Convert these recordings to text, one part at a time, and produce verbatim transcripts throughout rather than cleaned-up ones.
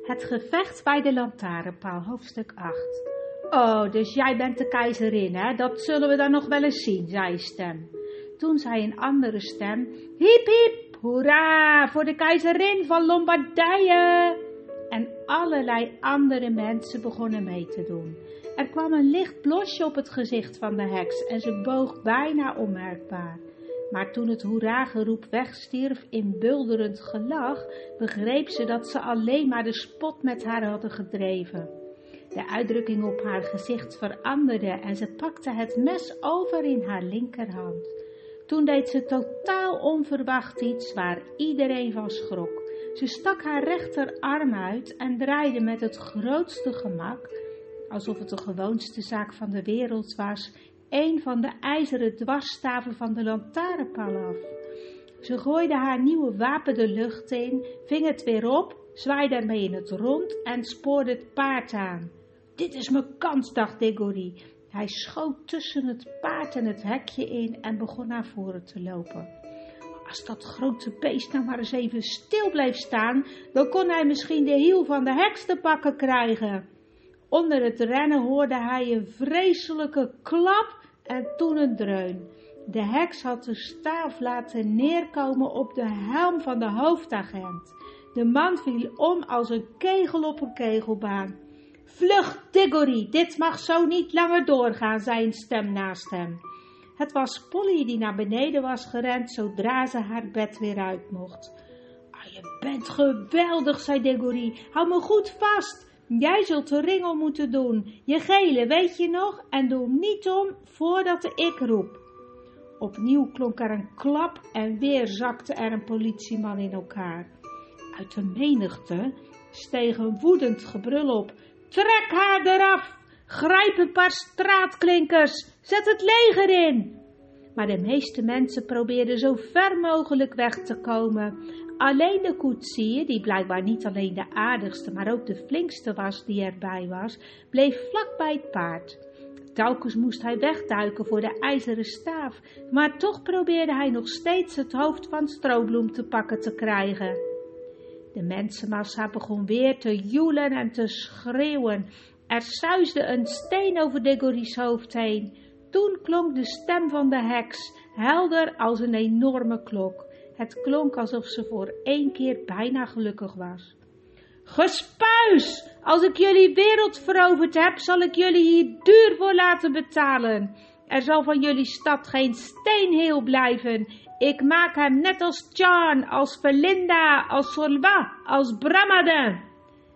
Het gevecht bij de lantaarnpaal, hoofdstuk acht. Oh, dus jij bent de keizerin, hè? Dat zullen we dan nog wel eens zien, zei een stem. Toen zei een andere stem, hiep hiep, hoera, voor de keizerin van Lombardije. En allerlei andere mensen begonnen mee te doen. Er kwam een licht blosje op het gezicht van de heks en ze boog bijna onmerkbaar. Maar toen het hoera-geroep wegstierf in bulderend gelach, begreep ze dat ze alleen maar de spot met haar hadden gedreven. De uitdrukking op haar gezicht veranderde en ze pakte het mes over in haar linkerhand. Toen deed ze totaal onverwacht iets waar iedereen van schrok. Ze stak haar rechterarm uit en draaide met het grootste gemak, alsof het de gewoonste zaak van de wereld was, een van de ijzeren dwarsstaven van de lantaarnpaal af. Ze gooide haar nieuwe wapen de lucht in, ving het weer op, zwaaide ermee in het rond en spoorde het paard aan. Dit is mijn kans, dacht Diggory. Hij schoot tussen het paard en het hekje in en begon naar voren te lopen. Als dat grote beest nou maar eens even stil bleef staan, dan kon hij misschien de hiel van de heks te pakken krijgen. Onder het rennen hoorde hij een vreselijke klap en toen een dreun. De heks had de staaf laten neerkomen op de helm van de hoofdagent. De man viel om als een kegel op een kegelbaan. Vlug, Diggory, dit mag zo niet langer doorgaan, zei een stem naast hem. Het was Polly die naar beneden was gerend zodra ze haar bed weer uit mocht. Ah, je bent geweldig, zei Diggory. Hou me goed vast. Jij zult de ringel moeten doen. Je gele, weet je nog? En doe hem niet om voordat ik roep. Opnieuw klonk er een klap en weer zakte er een politieman in elkaar. Uit de menigte steeg een woedend gebrul op. Trek haar eraf! Grijp een paar straatklinkers! Zet het leger in! Maar de meeste mensen probeerden zo ver mogelijk weg te komen. Alleen de koetsier, die blijkbaar niet alleen de aardigste, maar ook de flinkste was die erbij was, bleef vlak bij het paard. Telkens moest hij wegduiken voor de ijzeren staaf, maar toch probeerde hij nog steeds het hoofd van Strobloem te pakken te krijgen. De mensenmassa begon weer te joelen en te schreeuwen. Er suisde een steen over Diggory's hoofd heen. Toen klonk de stem van de heks, helder als een enorme klok. Het klonk alsof ze voor één keer bijna gelukkig was. Gespuis! Als ik jullie wereld veroverd heb, zal ik jullie hier duur voor laten betalen. Er zal van jullie stad geen steen heel blijven. Ik maak hem net als Chan, als Verlinda, als Solwa, als Bramaden.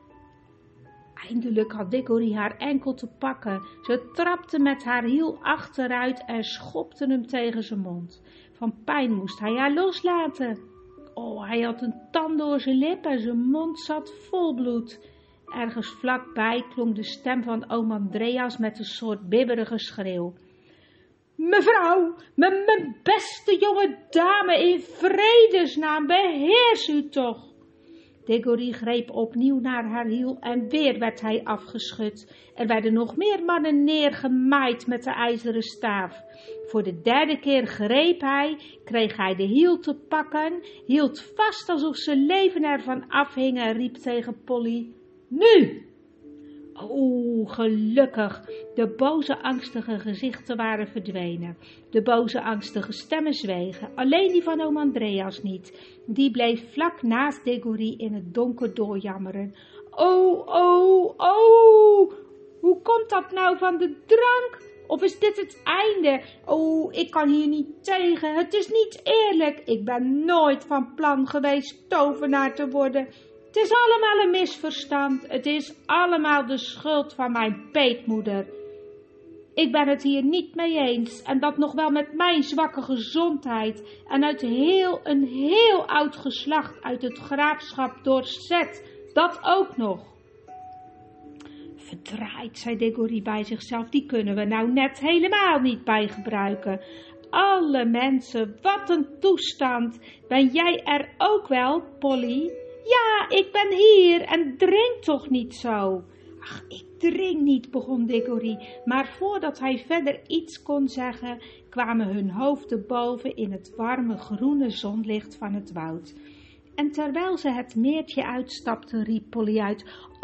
Eindelijk had Diggory haar enkel te pakken. Ze trapte met haar hiel achteruit en schopte hem tegen zijn mond. Van pijn moest hij haar loslaten. Oh, hij had een tand door zijn lip en zijn mond zat vol bloed. Ergens vlakbij klonk de stem van oom Andreas met een soort bibberige schreeuw. Mevrouw, mijn beste jonge dame, in vredesnaam, beheers u toch. Diggory greep opnieuw naar haar hiel en weer werd hij afgeschud. Er werden nog meer mannen neergemaaid met de ijzeren staaf. Voor de derde keer greep hij, kreeg hij de hiel te pakken, hield vast alsof zijn leven ervan afhing en riep tegen Polly, nu! Oh, gelukkig. De boze, angstige gezichten waren verdwenen. De boze, angstige stemmen zwegen. Alleen die van oom Andreas niet. Die bleef vlak naast Diggory in het donker doorjammeren. Oh, oh, oh. Hoe komt dat nou van de drank? Of is dit het einde? Oh, ik kan hier niet tegen. Het is niet eerlijk. Ik ben nooit van plan geweest tovenaar te worden. Het is allemaal een misverstand. Het is allemaal de schuld van mijn peetmoeder. Ik ben het hier niet mee eens. En dat nog wel met mijn zwakke gezondheid. En uit heel een heel oud geslacht uit het graafschap Dorset. Dat ook nog. Verdraaid, zei Diggory bij zichzelf. Die kunnen we nou net helemaal niet bijgebruiken. Alle mensen, wat een toestand. Ben jij er ook wel, Polly? Ja, ik ben hier en drink toch niet zo. Ach, ik drink niet, begon Diggory, maar voordat hij verder iets kon zeggen, kwamen hun hoofden boven in het warme groene zonlicht van het woud. En terwijl ze het meertje uitstapte, riep Polly uit: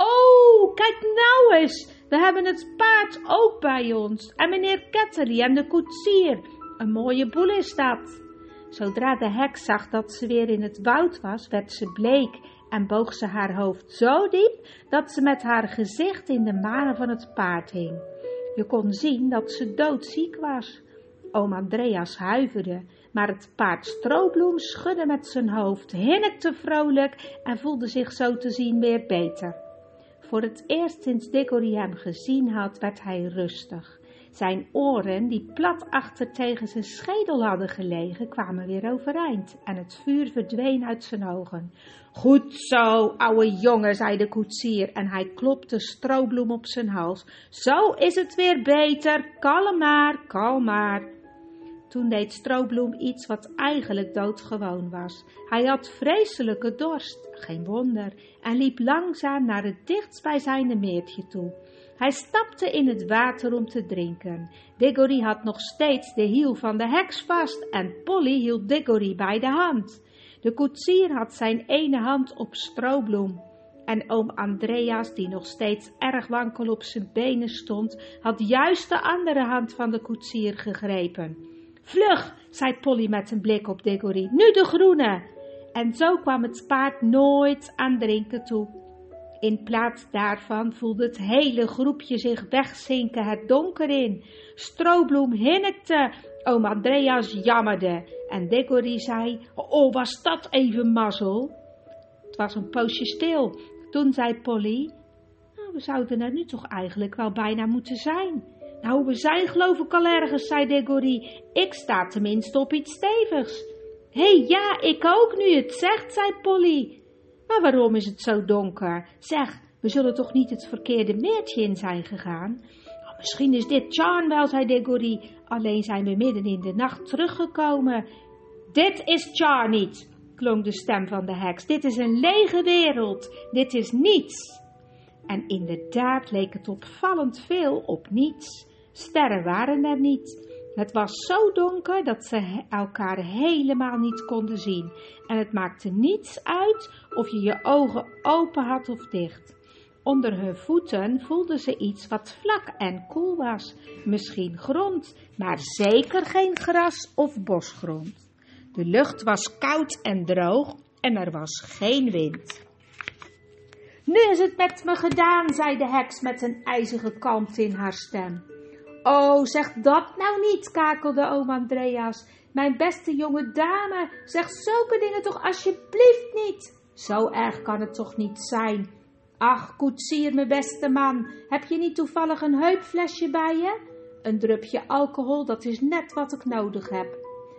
"Oh, kijk nou eens, we hebben het paard ook bij ons. En meneer Kettery en de koetsier. Een mooie boel is dat." Zodra de heks zag dat ze weer in het woud was, werd ze bleek en boog ze haar hoofd zo diep, dat ze met haar gezicht in de manen van het paard hing. Je kon zien dat ze doodziek was. Oom Andreas huiverde, maar het paard Strobloem schudde met zijn hoofd, hinnikte vrolijk en voelde zich zo te zien weer beter. Voor het eerst sinds Diggory hem gezien had, werd hij rustig. Zijn oren, die plat achter tegen zijn schedel hadden gelegen, kwamen weer overeind en het vuur verdween uit zijn ogen. "Goed zo, ouwe jongen," zei de koetsier en hij klopte Strobloem op zijn hals. "Zo is het weer beter, kalm maar, kalm maar." Toen deed Strobloem iets wat eigenlijk doodgewoon was. Hij had vreselijke dorst, geen wonder, en liep langzaam naar het dichtstbijzijnde meertje toe. Hij stapte in het water om te drinken. Diggory had nog steeds de hiel van de heks vast en Polly hield Diggory bij de hand. De koetsier had zijn ene hand op Strobloem. En oom Andreas, die nog steeds erg wankel op zijn benen stond, had juist de andere hand van de koetsier gegrepen. "Vlug," zei Polly met een blik op Diggory, "nu de groene." En zo kwam het paard nooit aan drinken toe. In plaats daarvan voelde het hele groepje zich wegzinken het donker in. Strobloem hinnikte, oom Andreas jammerde en Diggory zei: "Oh, was dat even mazzel?" Het was een poosje stil. Toen zei Polly: "Nou, we zouden er nu toch eigenlijk wel bijna moeten zijn." "Nou, we zijn geloof ik al ergens," zei Diggory. "Ik sta tenminste op iets stevigs." "Hé, hey, ja, ik ook nu het zegt," zei Polly. "Maar waarom is het zo donker? Zeg, we zullen toch niet het verkeerde meertje in zijn gegaan?" "Oh, misschien is dit Charn wel," zei Diggory. "Alleen zijn we midden in de nacht teruggekomen." "Dit is Charn niet," klonk de stem van de heks. "Dit is een lege wereld. Dit is niets." En inderdaad leek het opvallend veel op niets. Sterren waren er niet. Het was zo donker dat ze elkaar helemaal niet konden zien. En het maakte niets uit of je je ogen open had of dicht. Onder hun voeten voelden ze iets wat vlak en koel was. Misschien grond, maar zeker geen gras of bosgrond. De lucht was koud en droog en er was geen wind. "Nu is het met me gedaan," zei de heks met een ijzige kalmte in haar stem. "Oh, zeg dat nou niet," kakelde oom Andreas. "Mijn beste jonge dame, zeg zulke dingen toch alsjeblieft niet. Zo erg kan het toch niet zijn. Ach, koetsier, mijn beste man, heb je niet toevallig een heupflesje bij je? Een drupje alcohol, dat is net wat ik nodig heb."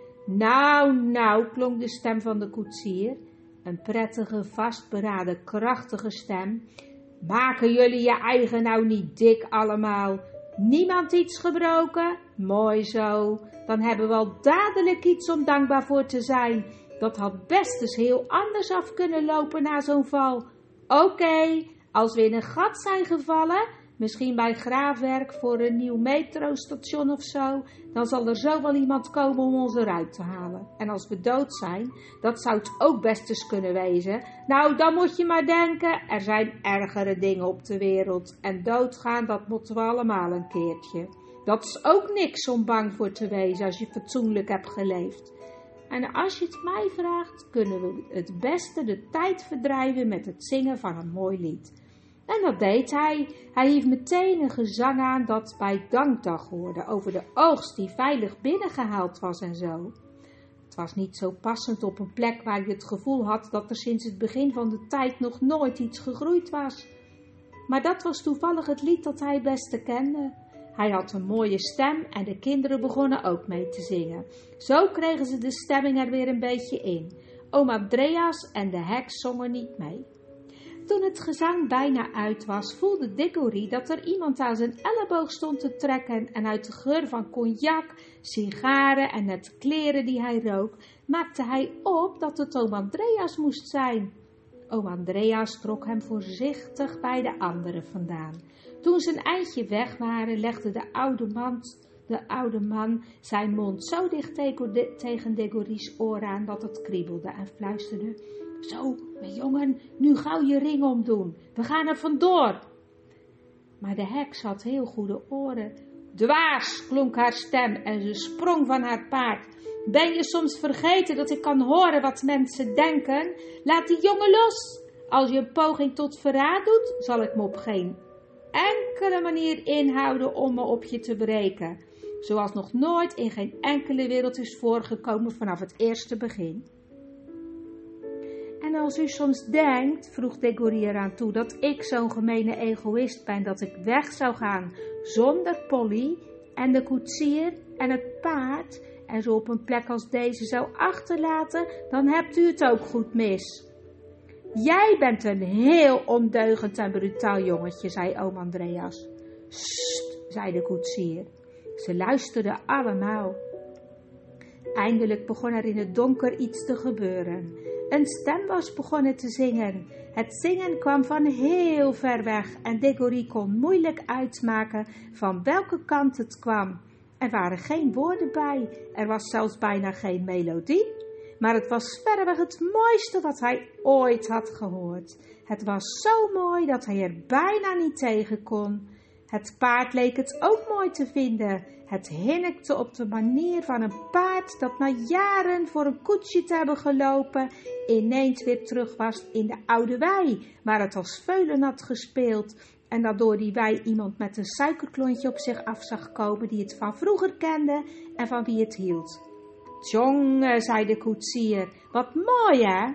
"Nou, nou," klonk de stem van de koetsier. Een prettige, vastberaden, krachtige stem. "Maken jullie je eigen nou niet dik allemaal? Niemand iets gebroken? Mooi zo. Dan hebben we al dadelijk iets om dankbaar voor te zijn. Dat had best eens heel anders af kunnen lopen na zo'n val. Oké, okay, als we in een gat zijn gevallen, misschien bij graafwerk voor een nieuw metrostation of zo, dan zal er zo wel iemand komen om ons eruit te halen. En als we dood zijn, dat zou het ook best eens kunnen wezen. Nou, dan moet je maar denken, er zijn ergere dingen op de wereld. En doodgaan, dat moeten we allemaal een keertje. Dat is ook niks om bang voor te wezen als je fatsoenlijk hebt geleefd. En als je het mij vraagt, kunnen we het beste de tijd verdrijven met het zingen van een mooi lied." En dat deed hij. Hij hief meteen een gezang aan dat bij dankdag hoorde, over de oogst die veilig binnengehaald was en zo. Het was niet zo passend op een plek waar je het gevoel had dat er sinds het begin van de tijd nog nooit iets gegroeid was. Maar dat was toevallig het lied dat hij het beste kende. Hij had een mooie stem en de kinderen begonnen ook mee te zingen. Zo kregen ze de stemming er weer een beetje in. Oom Andreas en de heks zongen niet mee. Toen het gezang bijna uit was, voelde Diggory dat er iemand aan zijn elleboog stond te trekken en uit de geur van cognac, sigaren en net kleren die hij rook, maakte hij op dat het oom Andreas moest zijn. Oom Andreas trok hem voorzichtig bij de anderen vandaan. Toen ze een eindje weg waren, legde de oude man, de oude man zijn mond zo dicht tegen Diggory's oor aan dat het kriebelde en fluisterde: Zo, mijn jongen, nu gauw je ring omdoen. We gaan er vandoor. Maar de heks had heel goede oren. Dwaas, klonk haar stem en ze sprong van haar paard. Ben je soms vergeten dat ik kan horen wat mensen denken? Laat die jongen los. Als je een poging tot verraad doet, zal ik me op geen enkele manier inhouden om me op je te breken. Zoals nog nooit in geen enkele wereld is voorgekomen vanaf het eerste begin. En als u soms denkt, vroeg Diggory eraan toe, dat ik zo'n gemene egoïst ben, dat ik weg zou gaan zonder Polly en de koetsier en het paard en zo op een plek als deze zou achterlaten, dan hebt u het ook goed mis. Jij bent een heel ondeugend en brutaal jongetje, zei oom Andreas. Sst, zei de koetsier. Ze luisterden allemaal. Eindelijk begon er in het donker iets te gebeuren. Een stem was begonnen te zingen. Het zingen kwam van heel ver weg en Diggory kon moeilijk uitmaken van welke kant het kwam. Er waren geen woorden bij, er was zelfs bijna geen melodie, maar het was verreweg het mooiste wat hij ooit had gehoord. Het was zo mooi dat hij er bijna niet tegen kon. Het paard leek het ook mooi te vinden. Het hinnikte op de manier van een paard dat na jaren voor een koetsje te hebben gelopen, ineens weer terug was in de oude wei, waar het als veulen had gespeeld. En dat door die wei iemand met een suikerklontje op zich af zag komen die het van vroeger kende en van wie het hield. Tjonge, zei de koetsier, wat mooi hè?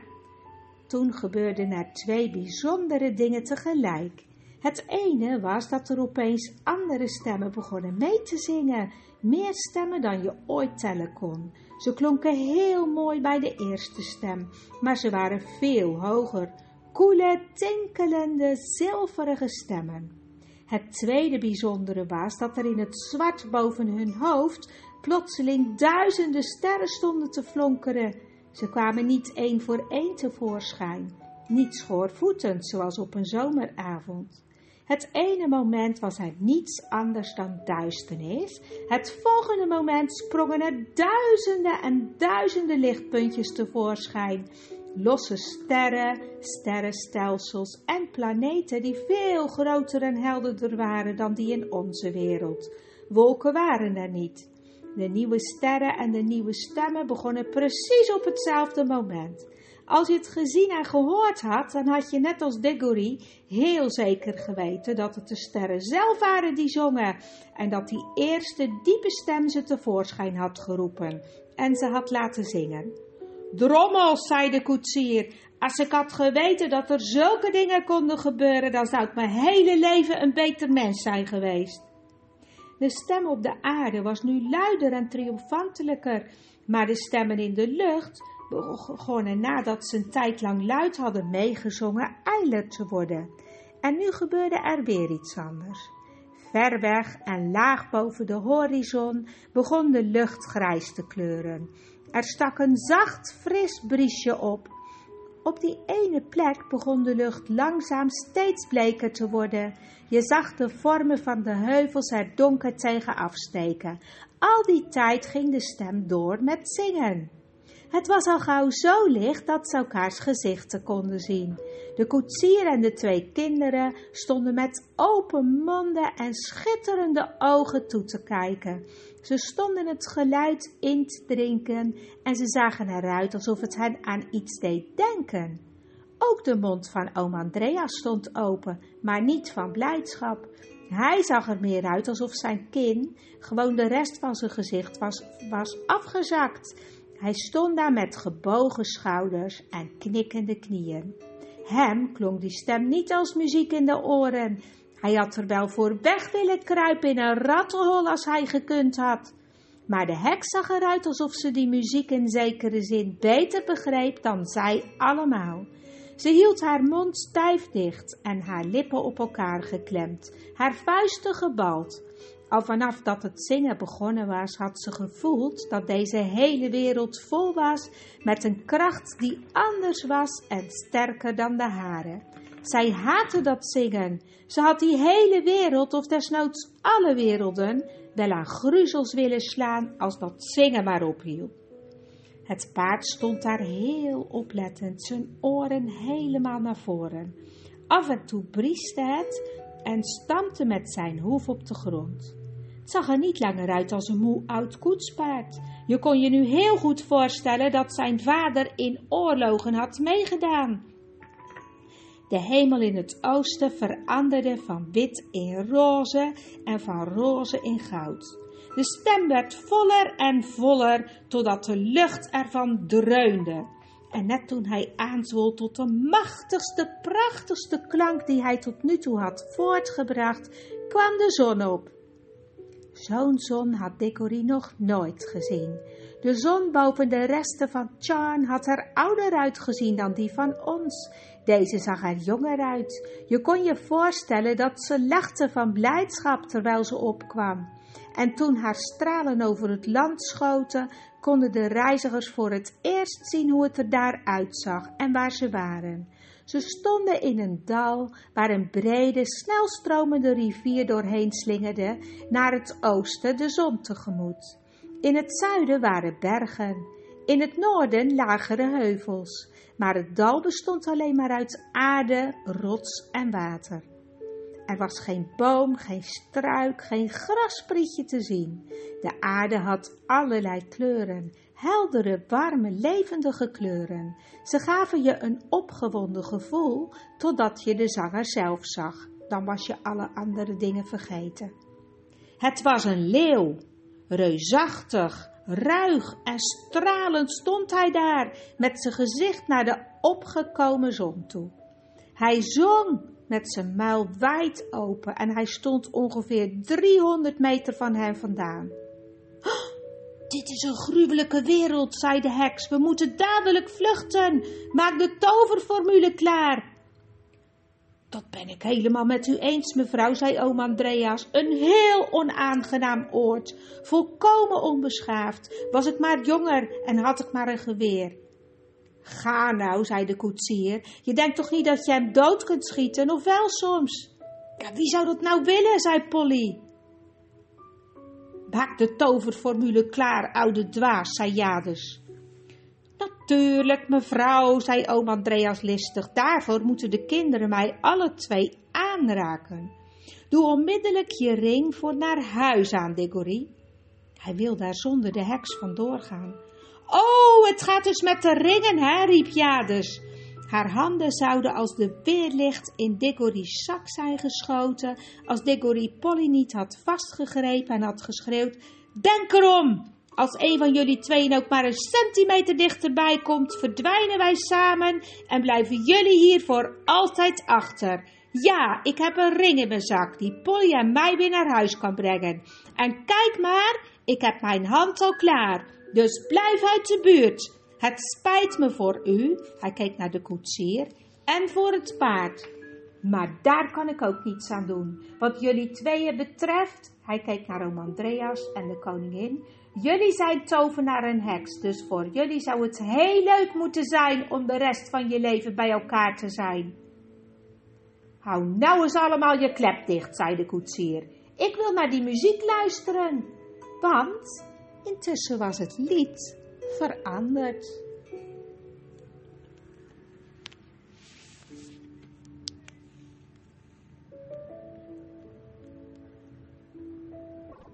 Toen gebeurden er twee bijzondere dingen tegelijk. Het ene was dat er opeens andere stemmen begonnen mee te zingen. Meer stemmen dan je ooit tellen kon. Ze klonken heel mooi bij de eerste stem, maar ze waren veel hoger. Koele, tinkelende, zilverige stemmen. Het tweede bijzondere was dat er in het zwart boven hun hoofd plotseling duizenden sterren stonden te flonkeren. Ze kwamen niet één voor één tevoorschijn, niet schoorvoetend zoals op een zomeravond. Het ene moment was er niets anders dan duisternis. Het volgende moment sprongen er duizenden en duizenden lichtpuntjes tevoorschijn. Losse sterren, sterrenstelsels en planeten die veel groter en helderder waren dan die in onze wereld. Wolken waren er niet. De nieuwe sterren en de nieuwe stemmen begonnen precies op hetzelfde moment. Als je het gezien en gehoord had, dan had je net als Diggory heel zeker geweten dat het de sterren zelf waren die zongen en dat die eerste diepe stem ze tevoorschijn had geroepen en ze had laten zingen. Drommels, zei de koetsier, als ik had geweten dat er zulke dingen konden gebeuren, dan zou ik mijn hele leven een beter mens zijn geweest. De stem op de aarde was nu luider en triomfantelijker, maar de stemmen in de lucht begonnen nadat ze een tijd lang luid hadden meegezongen ijler te worden. En nu gebeurde er weer iets anders. Ver weg en laag boven de horizon begon de lucht grijs te kleuren. Er stak een zacht, fris briesje op. Op die ene plek begon de lucht langzaam steeds bleker te worden. Je zag de vormen van de heuvels er donker tegen afsteken. Al die tijd ging de stem door met zingen. Het was al gauw zo licht dat ze elkaars gezichten konden zien. De koetsier en de twee kinderen stonden met open monden en schitterende ogen toe te kijken. Ze stonden het geluid in te drinken en ze zagen eruit alsof het hen aan iets deed denken. Ook de mond van oom Andreas stond open, maar niet van blijdschap. Hij zag er meer uit alsof zijn kin, gewoon de rest van zijn gezicht, was, was afgezakt. Hij stond daar met gebogen schouders en knikkende knieën. Hem klonk die stem niet als muziek in de oren. Hij had er wel voor weg willen kruipen in een rattenhol als hij gekund had. Maar de heks zag eruit alsof ze die muziek in zekere zin beter begreep dan zij allemaal. Ze hield haar mond stijf dicht en haar lippen op elkaar geklemd, haar vuisten gebald. Al vanaf dat het zingen begonnen was, had ze gevoeld dat deze hele wereld vol was met een kracht die anders was en sterker dan de hare. Zij haatte dat zingen. Ze had die hele wereld, of desnoods alle werelden, wel aan gruzels willen slaan als dat zingen maar ophield. Het paard stond daar heel oplettend, zijn oren helemaal naar voren. Af en toe brieste het en stampte met zijn hoef op de grond. Het zag er niet langer uit als een moe oud koetspaard. Je kon je nu heel goed voorstellen dat zijn vader in oorlogen had meegedaan. De hemel in het oosten veranderde van wit in roze en van roze in goud. De stem werd voller en voller, totdat de lucht ervan dreunde. En net toen hij aanzwol tot de machtigste, prachtigste klank die hij tot nu toe had voortgebracht, kwam de zon op. Zo'n zon had Diggory nog nooit gezien. De zon boven de resten van Charn had er ouder uitgezien dan die van ons. Deze zag er jonger uit. Je kon je voorstellen dat ze lachte van blijdschap terwijl ze opkwam. En toen haar stralen over het land schoten, konden de reizigers voor het eerst zien hoe het er daar uitzag en waar ze waren. Ze stonden in een dal waar een brede, snelstromende rivier doorheen slingerde naar het oosten de zon tegemoet. In het zuiden waren bergen, in het noorden lagere heuvels, maar het dal bestond alleen maar uit aarde, rots en water. Er was geen boom, geen struik, geen grassprietje te zien. De aarde had allerlei kleuren, heldere, warme, levendige kleuren. Ze gaven je een opgewonden gevoel, totdat je de zanger zelf zag. Dan was je alle andere dingen vergeten. Het was een leeuw. Reusachtig, ruig en stralend stond hij daar, met zijn gezicht naar de opgekomen zon toe. Hij zong met zijn muil wijd open en hij stond ongeveer driehonderd meter van hem vandaan. Oh, dit is een gruwelijke wereld, zei de heks. We moeten dadelijk vluchten. Maak de toverformule klaar. Dat ben ik helemaal met u eens, mevrouw, zei oom Andreas. Een heel onaangenaam oord. Volkomen onbeschaafd. Was ik maar jonger en had ik maar een geweer. Ga nou, zei de koetsier. Je denkt toch niet dat je hem dood kunt schieten, of wel soms? Ja, wie zou dat nou willen, zei Polly. Maak de toverformule klaar, oude dwaas, zei Jadis. Natuurlijk, mevrouw, zei oom Andreas listig. Daarvoor moeten de kinderen mij alle twee aanraken. Doe onmiddellijk je ring voor naar huis aan, Diggory. Hij wil daar zonder de heks vandoor gaan. Oh, het gaat dus met de ringen, hè, riep Jadis. Haar handen zouden als de weerlicht in Diggory's zak zijn geschoten, als Diggory Polly niet had vastgegrepen en had geschreeuwd, denk erom! Als een van jullie tweeën ook maar een centimeter dichterbij komt, verdwijnen wij samen en blijven jullie hier voor altijd achter. Ja, ik heb een ring in mijn zak die Polly en mij weer naar huis kan brengen. En kijk maar, ik heb mijn hand al klaar, dus blijf uit de buurt. Het spijt me voor u, hij keek naar de koetsier, en voor het paard. Maar daar kan ik ook niets aan doen. Wat jullie tweeën betreft, hij keek naar oom Andreas en de koningin, jullie zijn tovenaar en heks, dus voor jullie zou het heel leuk moeten zijn om de rest van je leven bij elkaar te zijn. Hou nou eens allemaal je klep dicht, zei de koetsier. Ik wil naar die muziek luisteren. Want intussen was het lied veranderd.